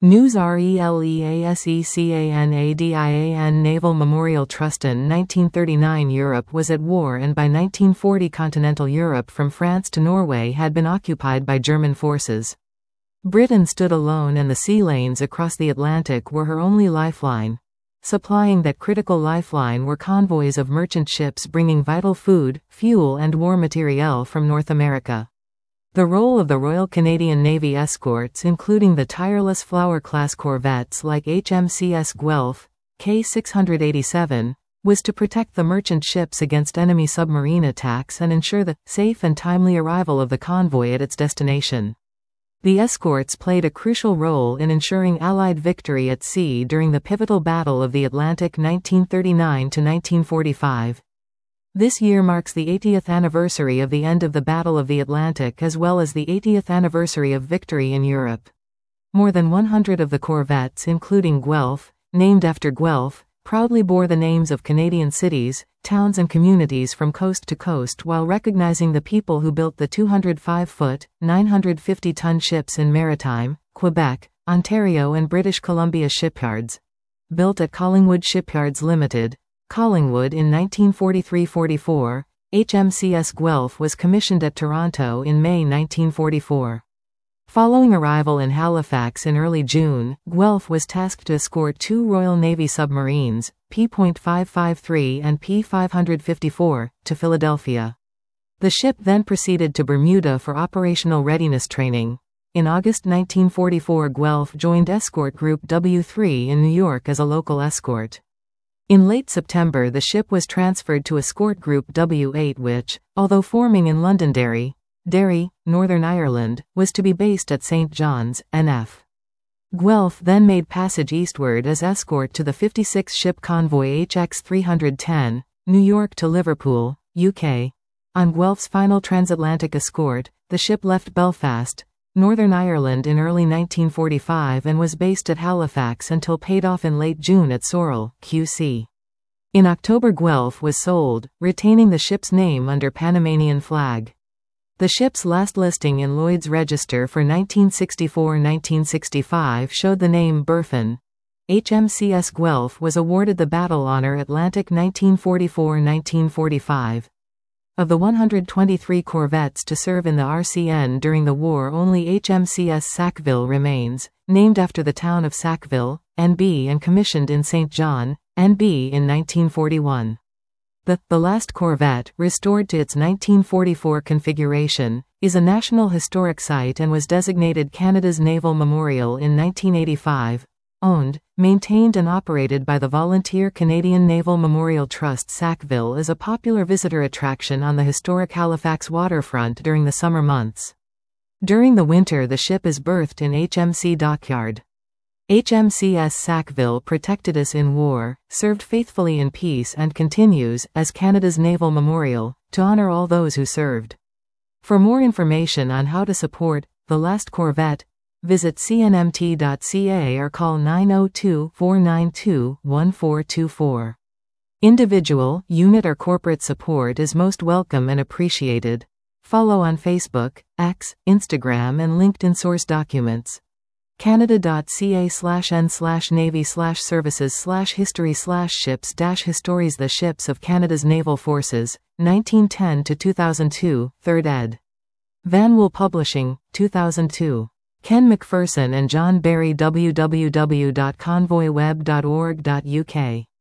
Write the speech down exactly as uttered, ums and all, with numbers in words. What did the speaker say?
News Releaseccanadian Naval Memorial Trustin nineteen thirty-nine Europe was at war, and by nineteen forty continental Europe from France to Norway had been occupied by German forces. Britain stood alone, and the sea lanes across the Atlantic were her only lifeline. Supplying that critical lifeline were convoys of merchant ships bringing vital food, fuel and war materiel from North America. The role of the Royal Canadian Navy escorts, including the tireless Flower-class corvettes like H M C S Guelph, K six eighty-seven, was to protect the merchant ships against enemy submarine attacks and ensure the safe and timely arrival of the convoy at its destination. The escorts played a crucial role in ensuring Allied victory at sea during the pivotal Battle of the Atlantic nineteen thirty-nine to nineteen forty-five. This year marks the eightieth anniversary of the end of the Battle of the Atlantic, as well as the eightieth anniversary of victory in Europe. More than one hundred of the corvettes, including Guelph, named after Guelph, proudly bore the names of Canadian cities, towns and communities from coast to coast, while recognizing the people who built the two hundred five foot, nine hundred fifty ton ships in Maritime, Quebec, Ontario and British Columbia shipyards. Built at Collingwood Shipyards Limited, Collingwood in nineteen forty-three forty-four, H M C S Guelph was commissioned at Toronto in May nineteen forty-four. Following arrival in Halifax in early June, Guelph was tasked to escort two Royal Navy submarines, P five fifty-three and P five fifty-four, to Philadelphia. The ship then proceeded to Bermuda for operational readiness training. In August nineteen forty-four, Guelph joined Escort Group W three in New York as a local escort. In late September, the ship was transferred to Escort Group W eight, which, although forming in Londonderry, Derry, Northern Ireland, was to be based at Saint John's, N F. Guelph then made passage eastward as escort to the fifty-six ship convoy H X three ten, New York to Liverpool, U K. On Guelph's final transatlantic escort, the ship left Belfast, Northern Ireland in early nineteen forty-five and was based at Halifax until paid off in late June at Sorel, Q C. In October, Guelph was sold, retaining the ship's name under Panamanian flag. The ship's last listing in Lloyd's Register for nineteen sixty-four to nineteen sixty-five showed the name Burfin. H M C S Guelph was awarded the Battle Honor Atlantic nineteen forty-four to nineteen forty-five. Of the one hundred twenty-three corvettes to serve in the R C N during the war, only H M C S Sackville remains, named after the town of Sackville, N B, and commissioned in Saint John, N B in nineteen forty-one. The, the last corvette, restored to its nineteen forty-four configuration, is a National Historic Site and was designated Canada's Naval Memorial in nineteen eighty-five. Owned, maintained and operated by the Volunteer Canadian Naval Memorial Trust, Sackville is a popular visitor attraction on the historic Halifax waterfront during the summer months. During the winter, the ship is berthed in H M C Dockyard. H M C S Sackville protected us in war, served faithfully in peace, and continues, as Canada's Naval Memorial, to honor all those who served. For more information on how to support the last corvette, visit C N M T dot C A or call nine oh two, four nine two, one four two four. Individual, unit or corporate support is most welcome and appreciated. Follow on Facebook, X, Instagram and LinkedIn. Source documents: Canada dot C A slash N slash Navy slash Services slash History slash Ships dash Histories. The Ships of Canada's Naval Forces, nineteen ten to two thousand two, third ed. Van Wool Publishing, two thousand two. Ken McPherson and John Barry. w w w dot convoy web dot org dot U K